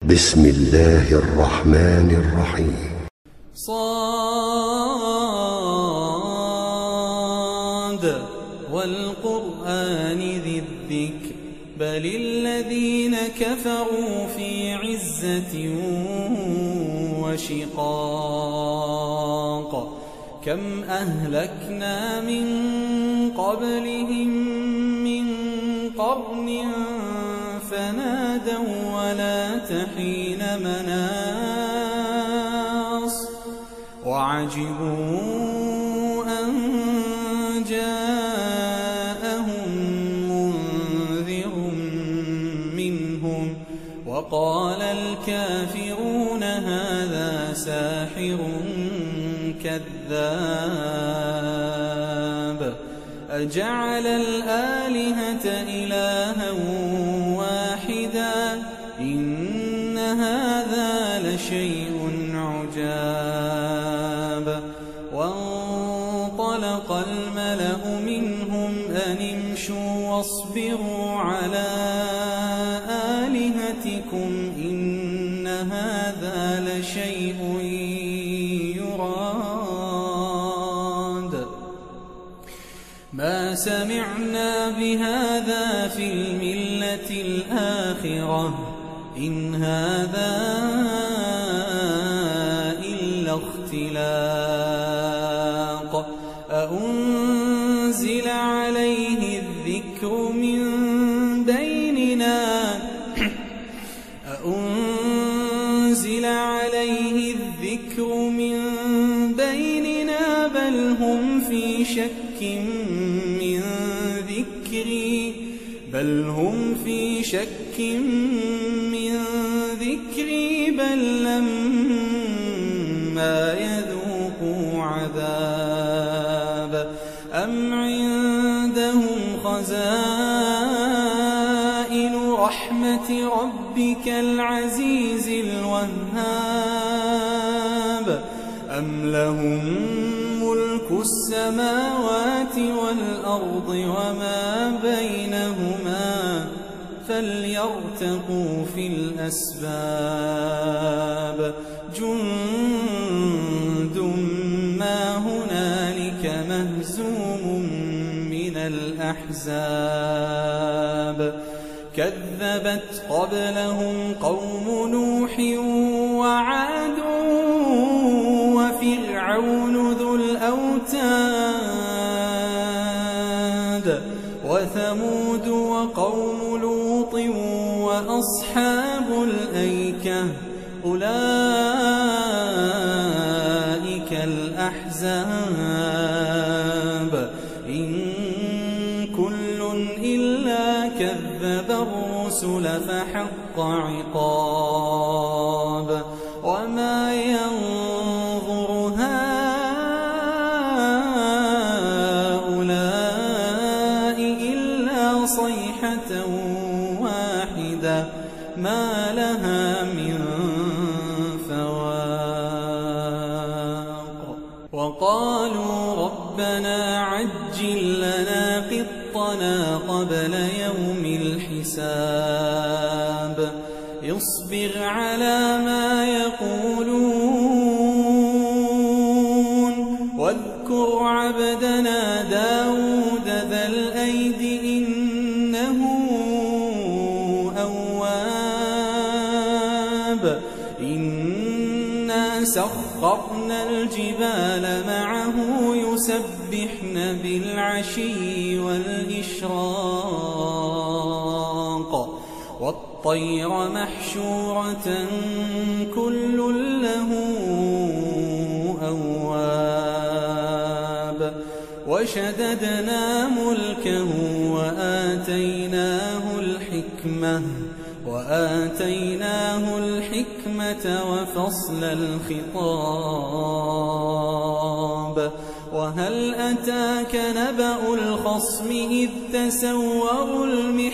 بسم الله الرحمن الرحيم. صاد والقرآن ذي الذكر بل الذين كفروا في عزة وشقاق كم أهلكنا من قبلهم من قرن فنادوا ولا تحين مناص وعجبوا أن جاءهم منذر منهم وقال الكافرون هذا ساحر كذاب أجعل الآلهة إلها واحدا إن هذا لشيء عجاب وانطلق الملأ منهم أن امشوا واصبروا على آلهتكم إن هذا لشيء يراد ما سمعنا بهذا في الملة الآخرة إن هذا إلا اختلاق أأنزل عليه الذكر من بيننا أأنزل عليه الذكر من بيننا بل هم في شك من ذكري بل لما يذوقوا عذاب أم عندهم خزائن رحمة ربك العزيز الوهاب أم لهم ملك السماوات والأرض وما بينهما فليرتقوا في الأسباب جند ما هنالك مهزوم من الأحزاب كذبت قبلهم قوم نوح وعاد وفرعون ذو الأوتاد وثمود وقوم لوط وأصحاب الأيكة أولئك الأحزاب إن كل إلا كذب الرسل فحق عقاب وما ينظر هؤلاء إلا صيحة واحدة ما لها من فواق وقالوا ربنا عجل لنا قطنا قبل يوم الحساب اصبر على ما يقولون واذكر عبدنا داود ذا الأيد إنه أواب إنا سخرنا الجبال معه يسبحن بالعشي والإشراق والطير محشورة كل له أواب وشددنا ملكه وآتيناه الحكمة وفصل الخطاب وهل أتاك نبأ الخصم إذ تسوروا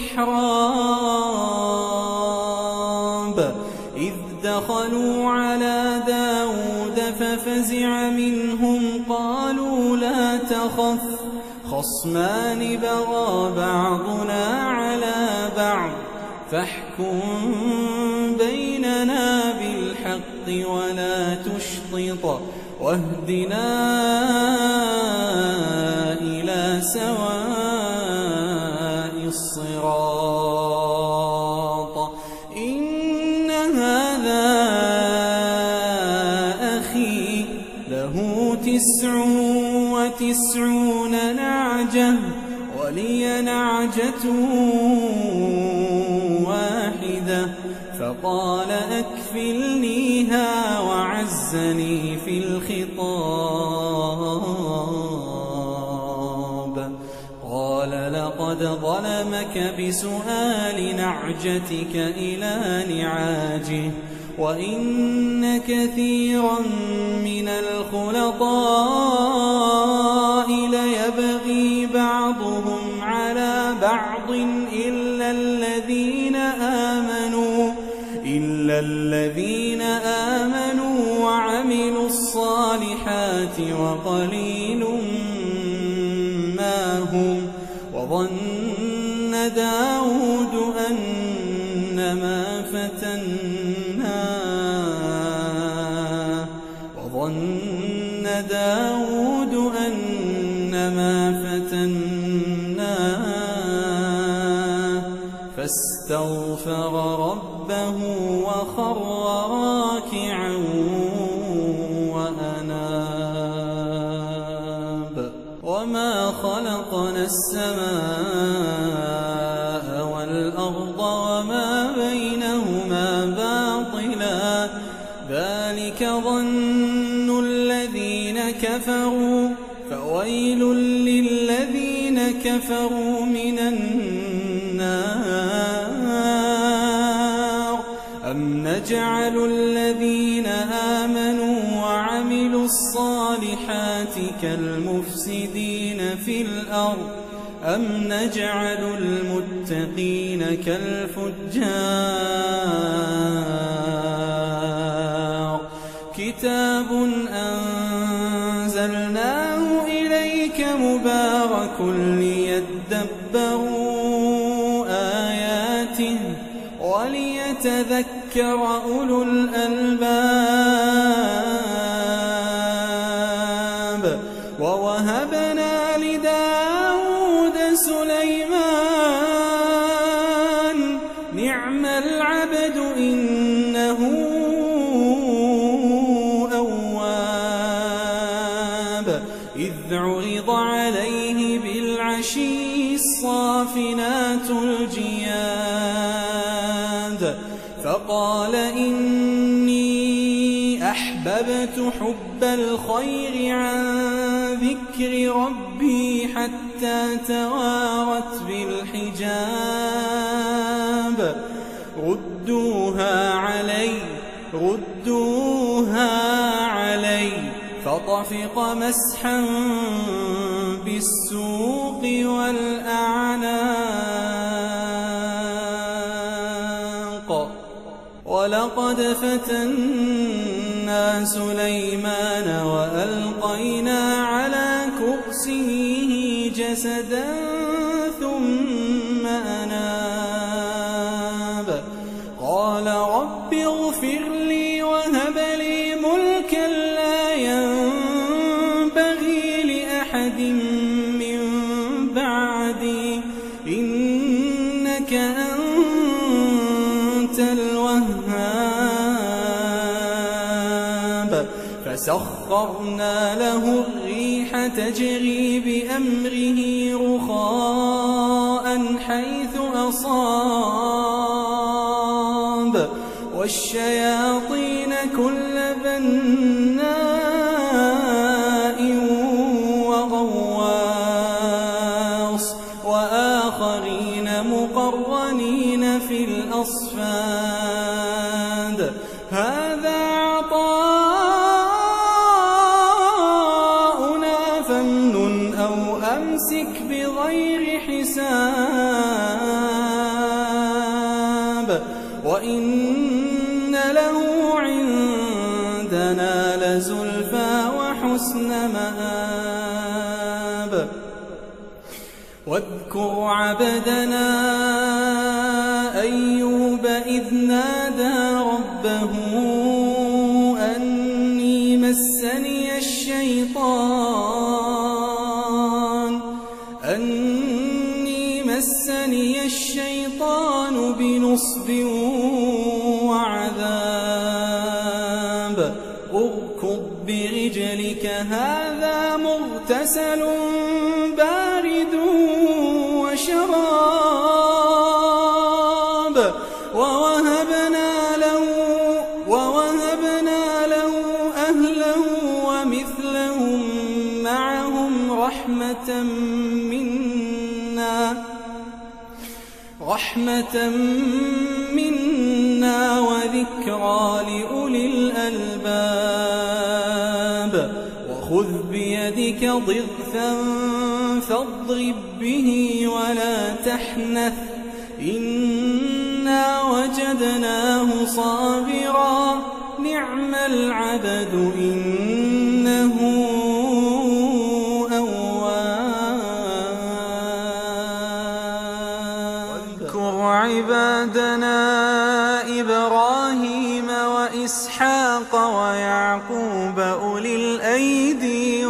المحراب إذ دخلوا على داود ففزع منهم قالوا لا تخف خصمان بغى بعضنا على بعض فاحكم بيننا بالحق ولا تشطط واهدنا إلى سواء الصراط. إن هذا أخي له 99 نعجة ولي نعجة واحدة فقال أكفلنيها وعزني في الخطاب. قال لقد ظلمك بسؤال نعجتك إلى نعاجه وإن كثيرا من الخلطاء ليبغي بعضهم على بعض إلا الذين آمنوا وعملوا الصالحات وقليل ما هم. وظن داود أنما فتناه فاستغفر ربه وخر راكعا وأناب. وما خلقنا السماء والأرض وما بينهما باطلا ذلك ظن الذين كفروا فويل للذين كفروا من النار. أم نجعل الذين آمنوا وعملوا الصالحات كالمفسدين في الأرض أم نجعل المتقين كالفجار. كتاب أنزلناه إليك مبارك ليدبروا آياته وليتذكر أولو الألباب. ووهبنا لداود سليمان نعم العبد إنه أواب. إذ عرض عليه بالعشي الصافنات الجياد فقال إني أحببت حب الخير عن ذكر ربي حتى توارت بالحجاب. ردوها علي فطفق مسحا بالسوق والأعناق. ولقد فتنا سليمان وألقينا على كرسيه جسدا ثم أناب. قال رب اغفر لي وهب لي ملكا لا ينبغي لأحد من بعدي إنك أنت الوهاب. فسخرنا له الريح تجري بأمره رخاء حيث أصاب والشياطين كل بناء وغواص وآخرين مقرنين في الأصفاد. هذا عطاؤنا فامنن أو أمسك بغير حساب. وإن له عندنا لزلفى وحسن مآب. واذكر عبدنا أيوب إذ نادى ربه الشيطان بنصب وعذاب اركض برجلك هذا مغتسل بارد وشراب ووهبنا له أهله ومثلهم معهم رحمة منا وذكرى لأولي الألباب وخذ بيدك ضغثا فاضرب به ولا تحنث إنا وجدناه صابرا نعم العبد إنه عبادنا إبراهيم وإسحاق ويعقوب أولي الأيدي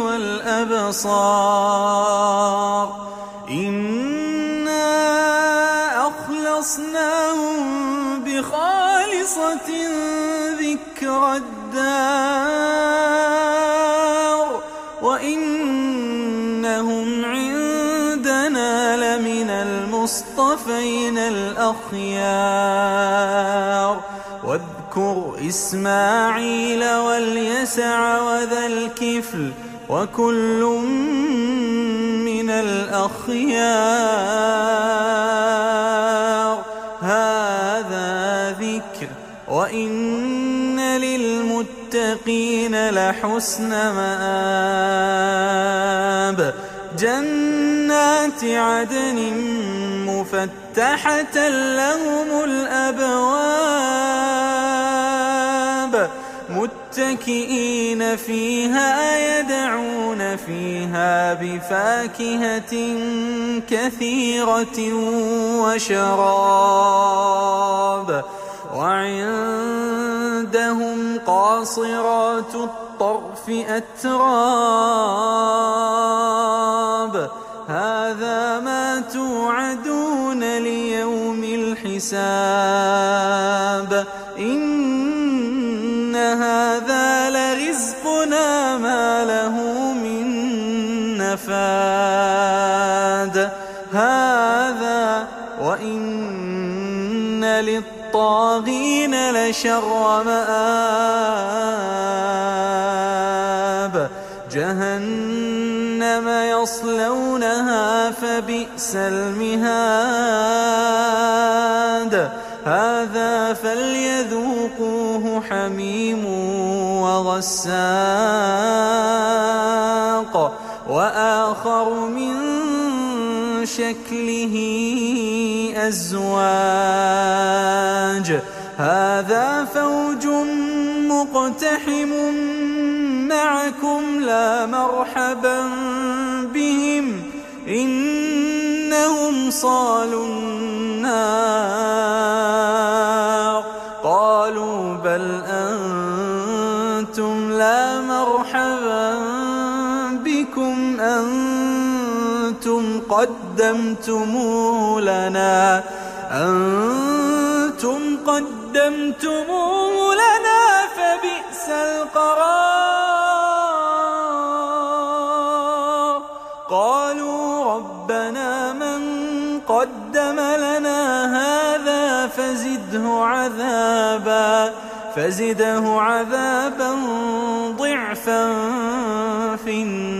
والأبصار إنا أخلصناهم بخالصة ذكر الدار وإنهم عندنا لمن المصطفين الأخيار واذكر إسماعيل واليسع وذا الكفل وكل من الأخيار هذا ذكر وإن للمتقين لحسن مآب جنات عدن مفتحة لهم الأبواب متكئين فيها يدعون فيها بفاكهة كثيرة وشراب وعندهم قاصرات الطرف أتراب هذا ما توعدون ليوم الحساب إن هذا لرزقنا ما له من نفاد هذا وإن للطاغين لشر مآب جهنم يصلونها فبئس المهاد هذا فليذوقوه حميم وغساق وآخر من شكله أزواج هذا فوج مقتحم معكم لا مرحبا بهم إنهم صالوا النار قالوا بل أنتم لا مرحبا بكم أنتم قدمتموه لنا فبئس القرار قالوا ربنا من قدم لنا هذا فزده عذابا ضعفا في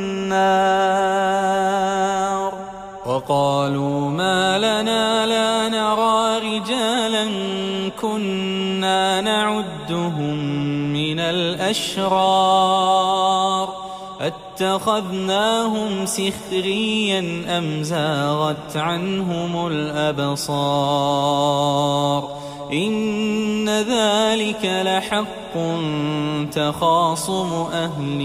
النار وقالوا ما لنا لا نرى رجالا كنا نعدهم من الأشرار اتخذناهم سخريا أم زاغت عنهم الأبصار إن ذلك لحق تخاصم أهل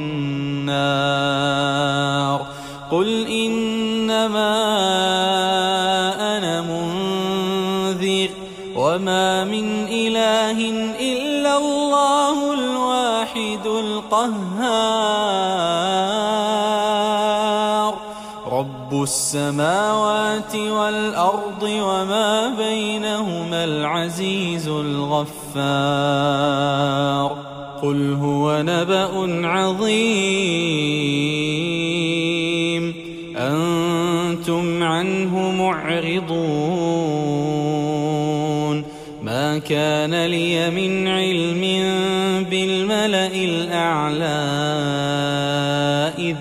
النار قل إنما أنا منذر وما من إله إلا الله الواحد الواحد القهار رب السماوات والأرض وما بينهما العزيز الغفار قل هو نبأ عظيم أنتم عنه معرضون ما كان لي من علم بالملأ الأعلى إذ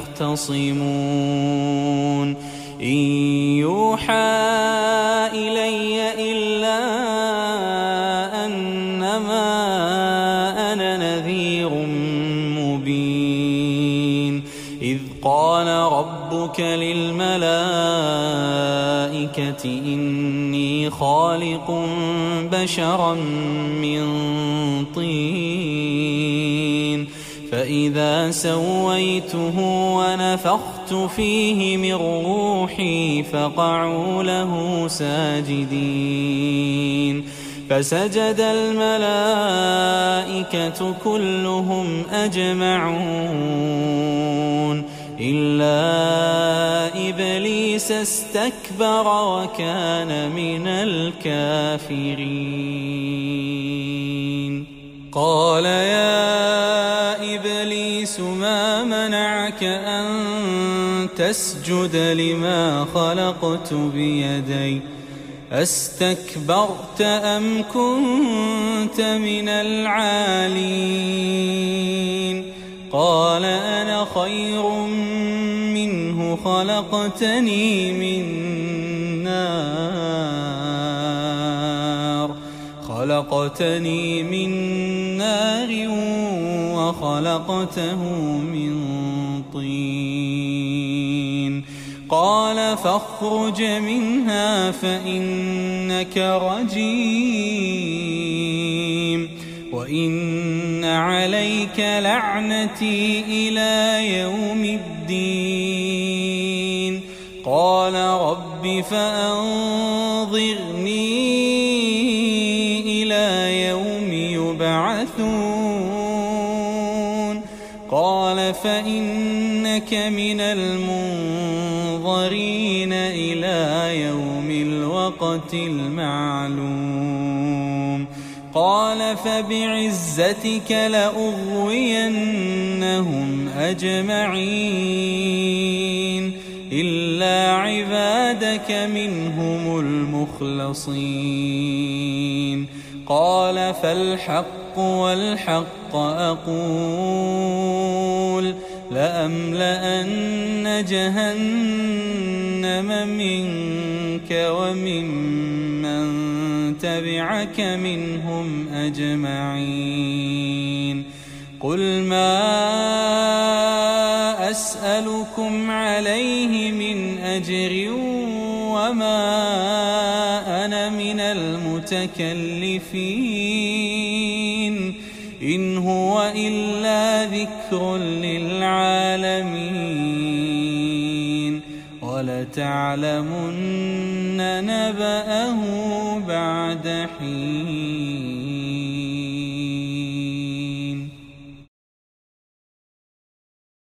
يختصمون إن يوحى إلي إلا أنما أنا نذير مبين إذ قال ربك للملائكة إني خالق بشرا من طين فإذا سويته ونفخت فيه من روحي فقعوا له ساجدين فسجد الملائكة كلهم أجمعون إلا إبليس استكبر وكان من الكافرين قال يا إبليس ما منعك أن تسجد لما خلقت بيدي أستكبرت أم كنت من العالين قال أنا خير منه خلقتني من نار وخلقته من طين قال فاخرج منها فإنك رجيم وإن عليك لعنتي إلى يوم الدين قال رب فأنظرني إلى يوم يبعثون قال فإنك من المنظرين إلى يوم الوقت المعلوم قال فبعزتك لأغوينهم أجمعين إلا عبادك منهم المخلصين قال فالحق والحق أقول لأملأن جهنم منك وممن تبعك منهم أجمعين قل ما أسألكم عليه من أجر وما أنا من المتكلفين إن هو إلا ذكر للعالمين ولتعلمن نبأه بعد حين